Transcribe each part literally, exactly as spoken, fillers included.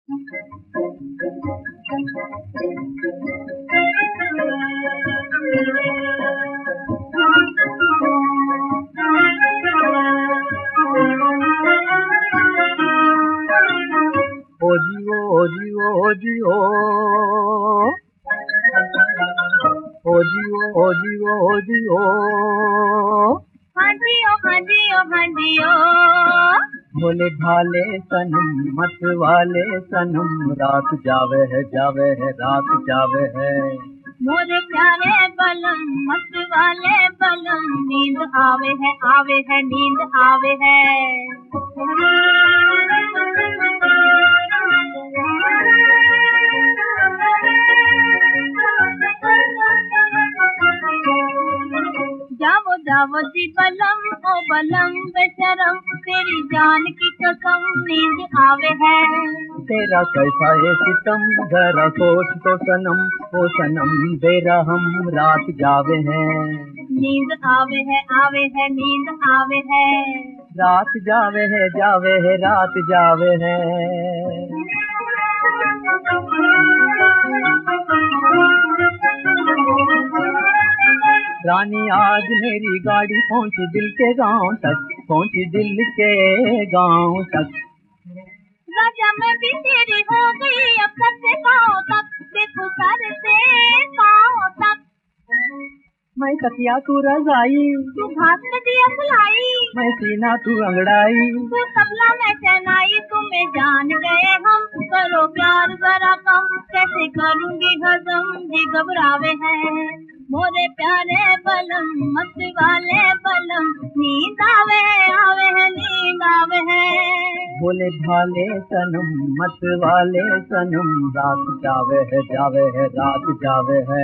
ओ जियो ओ जियो ओ जियो ओ जियो ओ जियो ओ जियो हाँ जियो हाँ जियो हाँ जियो भोले भाले सनम मत वाले सनम रात जावे है जावे है रात जावे है मोरे प्यारे बलम मत वाले बलम नींद आवे है आवे है नींद आवे है जावो जावो जी बलम ओ बलम बेशरम तेरी जान की कसम नींद आवे है तेरा कैसा है सितम जरा सोच तो सनम ओ सनम बेरहम रात जावे है नींद आवे है आवे है नींद आवे है रात जावे है जावे है रात जावे है रानी आज मेरी गाड़ी पहुंची दिल के गांव तक पहुंची दिल के गांव तक राजा मैं भी तेरी हो गई अब सर से पाँव तक देखो सर से पाँव तक मैं तकिया तू रजाई तू घास में दिया खिलाई मैं सीना तू अंगड़ाई तू तबला में शहनाई तुम्हें जान गए हम करो प्यार जरा कम कैसे करूंगी हजम जी घबरावे हैं मोरे प्यारे बलम मत वाले बलम नींद आवे आवे है नींद आवे है भोले भाले सनम मत वाले सनम रात जावे है जावे है रात जावे है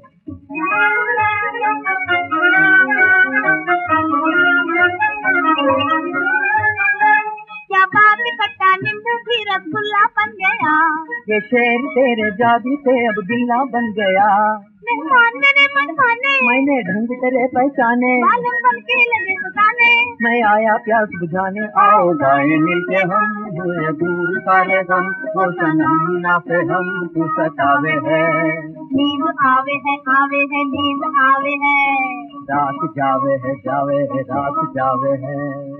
क्या बात खट्टा नींबू भी रसगुल्ला बन गया ये शेर तेरे जादू से अब गिल्ला बन गया मेहमान मेरे मन माने मैंने ढंग तेरे पहचाने मालूम बन के लगे सुताने मैं आया प्यास बुझाने आओ गाए मिलके हम हुए दूर सारे गम वो सनम ना पे हम तू सतावे है नींद आवे है आवे है नींद आवे है रात जावे है जावे है रात जावे है।